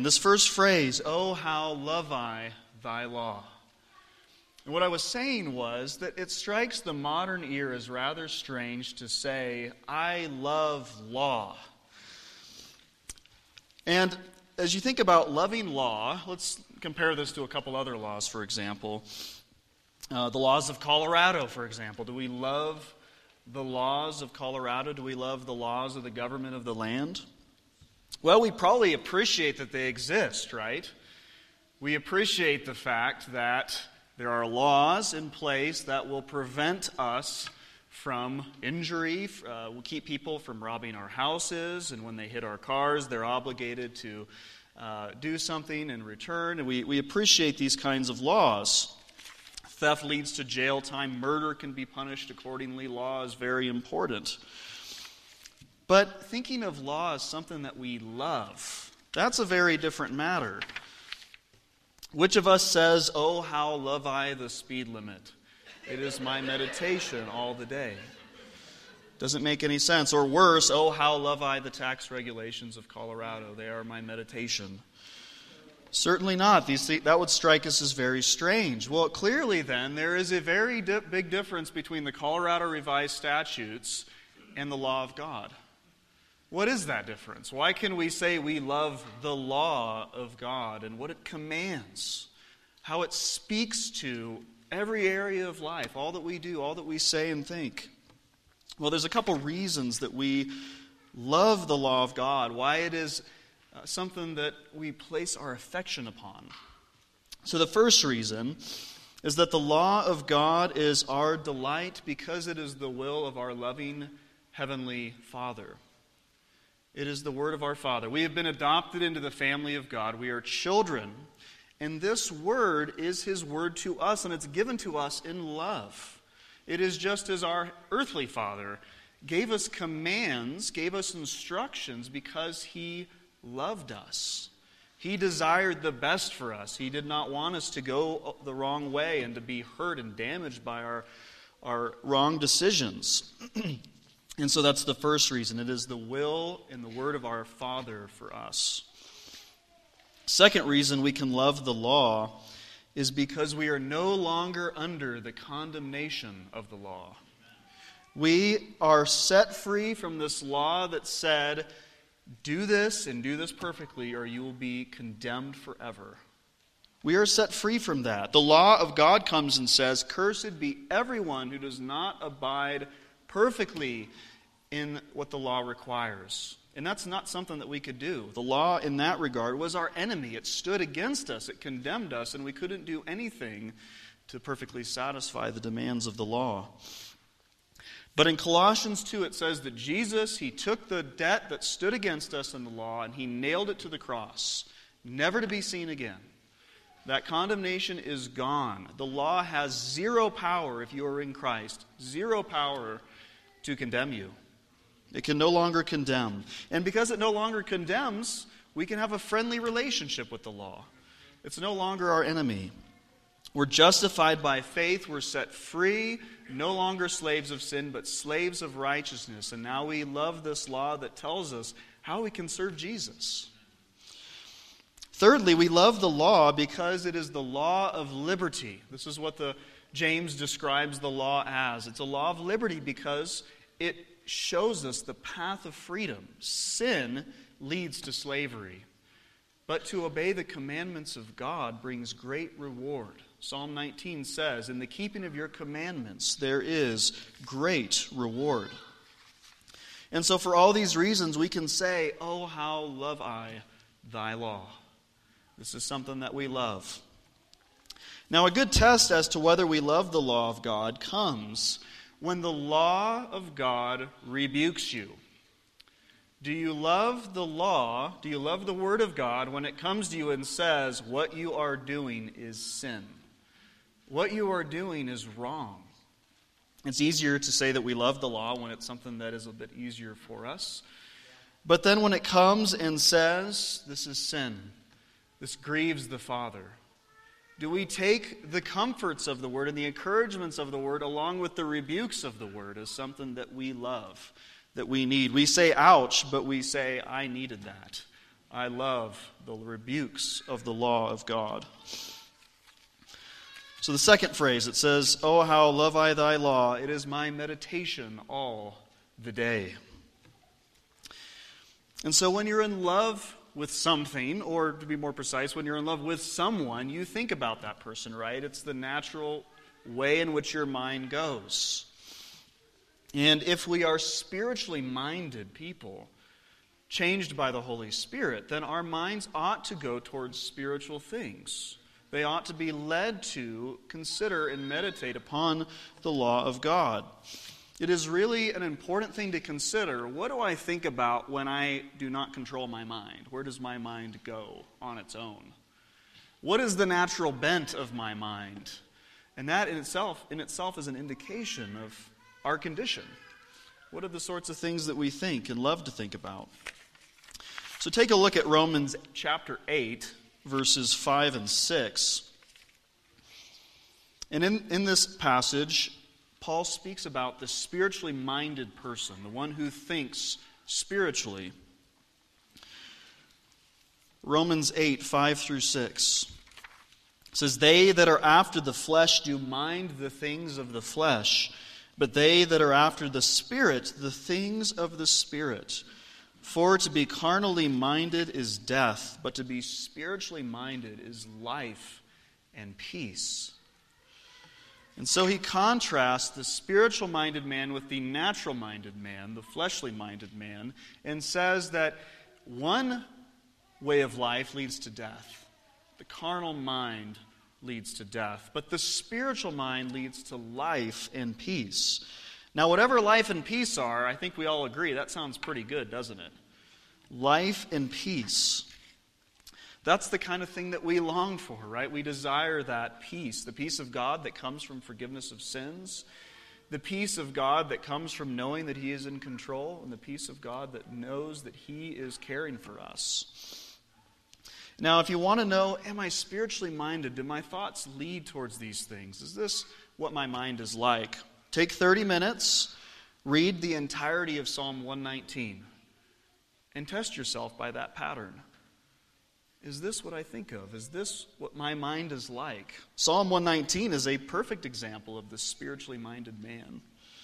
This first phrase, "Oh, how love I thy law." And what I was saying was that it strikes the modern ear as rather strange to say, "I love law." And as you think about loving law, let's compare this to a couple other laws, for example. The laws of Colorado, for example. Do we love the laws of Colorado? Do we love the laws of the government of the land? Well, we probably appreciate that they exist, right? We appreciate the fact that there are laws in place that will prevent us from injury, will keep people from robbing our houses, and when they hit our cars, they're obligated to do something in return. And we appreciate these kinds of laws. Theft leads to jail time. Murder can be punished accordingly. Law is very important. But thinking of law as something that we love, that's a very different matter. Which of us says, "Oh, how love I the speed limit. It is my meditation all the day." Doesn't make any sense. Or worse, "Oh, how love I the tax regulations of Colorado. They are my meditation." Certainly not. That would strike us as very strange. Well, clearly then, there is a very big difference between the Colorado Revised Statutes and the law of God. What is that difference? Why can we say we love the law of God and what it commands? How it speaks to every area of life, all that we do, all that we say and think? Well, there's a couple reasons that we love the law of God, why it is something that we place our affection upon. So the first reason is that the law of God is our delight because it is the will of our loving Heavenly Father. It is the word of our Father. We have been adopted into the family of God. We are children. And this word is His word to us, and it's given to us in love. It is just as our earthly Father gave us commands, gave us instructions because He loved us. He desired the best for us. He did not want us to go the wrong way and to be hurt and damaged by our wrong decisions. And so that's the first reason. It is the will and the word of our Father for us. Second reason we can love the law is because we are no longer under the condemnation of the law. We are set free from this law that said, "Do this and do this perfectly, or you will be condemned forever." We are set free from that. The law of God comes and says, "Cursed be everyone who does not abide perfectly in what the law requires." And that's not something that we could do. The law in that regard was our enemy. It stood against us. It condemned us, and we couldn't do anything to perfectly satisfy the demands of the law. But in Colossians 2, it says that Jesus, He took the debt that stood against us in the law, and He nailed it to the cross, never to be seen again. That condemnation is gone. The law has zero power if you are in Christ, zero power to condemn you. It can no longer condemn. And because it no longer condemns, we can have a friendly relationship with the law. It's no longer our enemy. We're justified by faith. We're set free, no longer slaves of sin, but slaves of righteousness. And now we love this law that tells us how we can serve Jesus. Thirdly, we love the law because it is the law of liberty. This is what James describes the law as. It's a law of liberty because it shows us the path of freedom. Sin leads to slavery, but to obey the commandments of God brings great reward. Psalm 19 says, "In the keeping of your commandments there is great reward." And so for all these reasons we can say, "Oh, how love I thy law." This is something that we love. Now, a good test as to whether we love the law of God comes when the law of God rebukes you. Do you love the law? Do you love the Word of God when it comes to you and says, what you are doing is sin? What you are doing is wrong. It's easier to say that we love the law when it's something that is a bit easier for us. But then when it comes and says, this is sin, this grieves the Father, do we take the comforts of the Word and the encouragements of the Word along with the rebukes of the Word as something that we love, that we need? We say, ouch, but we say, I needed that. I love the rebukes of the law of God. So the second phrase, it says, "Oh, how love I thy law, it is my meditation all the day." And so when you're in love with something, or to be more precise, when you're in love with someone, you think about that person, right? It's the natural way in which your mind goes. And if we are spiritually minded people, changed by the Holy Spirit, then our minds ought to go towards spiritual things. They ought to be led to consider and meditate upon the law of God. It is really an important thing to consider. What do I think about when I do not control my mind? Where does my mind go on its own? What is the natural bent of my mind? And that in itself is an indication of our condition. What are the sorts of things that we think and love to think about? So take a look at Romans chapter 8, verses 5 and 6. And in this passage, Paul speaks about the spiritually minded person, the one who thinks spiritually. Romans 8, 5 through 6. It says, "They that are after the flesh do mind the things of the flesh, but they that are after the Spirit, the things of the Spirit. For to be carnally minded is death, but to be spiritually minded is life and peace." And so he contrasts the spiritual-minded man with the natural-minded man, the fleshly-minded man, and says that one way of life leads to death. The carnal mind leads to death, but the spiritual mind leads to life and peace. Now, whatever life and peace are, I think we all agree, that sounds pretty good, doesn't it? Life and peace. That's the kind of thing that we long for, right? We desire that peace, the peace of God that comes from forgiveness of sins, the peace of God that comes from knowing that He is in control, and the peace of God that knows that He is caring for us. Now, if you want to know, am I spiritually minded? Do my thoughts lead towards these things? Is this what my mind is like? Take 30 minutes, read the entirety of Psalm 119, and test yourself by that pattern. Is this what I think of? Is this what my mind is like? Psalm 119 is a perfect example of the spiritually minded man.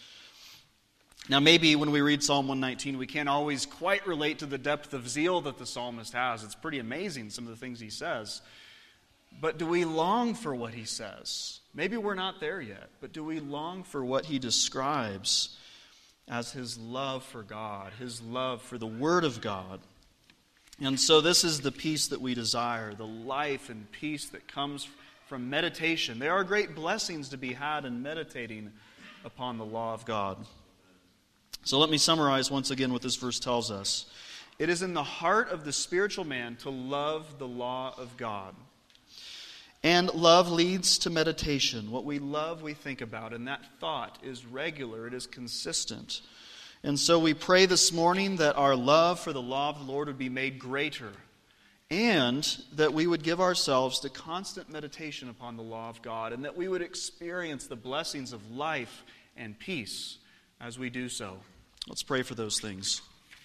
Now, maybe when we read Psalm 119, we can't always quite relate to the depth of zeal that the psalmist has. It's pretty amazing, some of the things he says. But do we long for what he says? Maybe we're not there yet, but do we long for what he describes as his love for God, his love for the Word of God? And so this is the peace that we desire, the life and peace that comes from meditation. There are great blessings to be had in meditating upon the law of God. So let me summarize once again what this verse tells us. It is in the heart of the spiritual man to love the law of God. And love leads to meditation. What we love, we think about, and that thought is regular, it is consistent. And so we pray this morning that our love for the law of the Lord would be made greater, and that we would give ourselves to constant meditation upon the law of God, and that we would experience the blessings of life and peace as we do so. Let's pray for those things.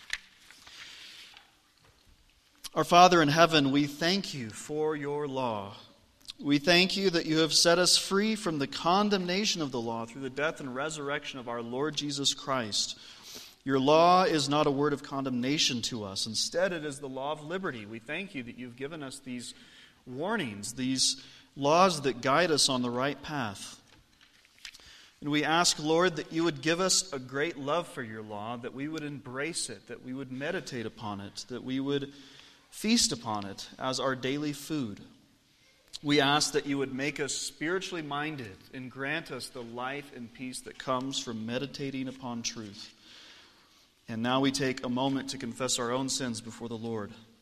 Our Father in heaven, we thank you for your law. We thank you that you have set us free from the condemnation of the law through the death and resurrection of our Lord Jesus Christ. Your law is not a word of condemnation to us. Instead, it is the law of liberty. We thank you that you've given us these warnings, these laws that guide us on the right path. And we ask, Lord, that you would give us a great love for your law, that we would embrace it, that we would meditate upon it, that we would feast upon it as our daily food. We ask that you would make us spiritually minded and grant us the life and peace that comes from meditating upon truth. And now we take a moment to confess our own sins before the Lord.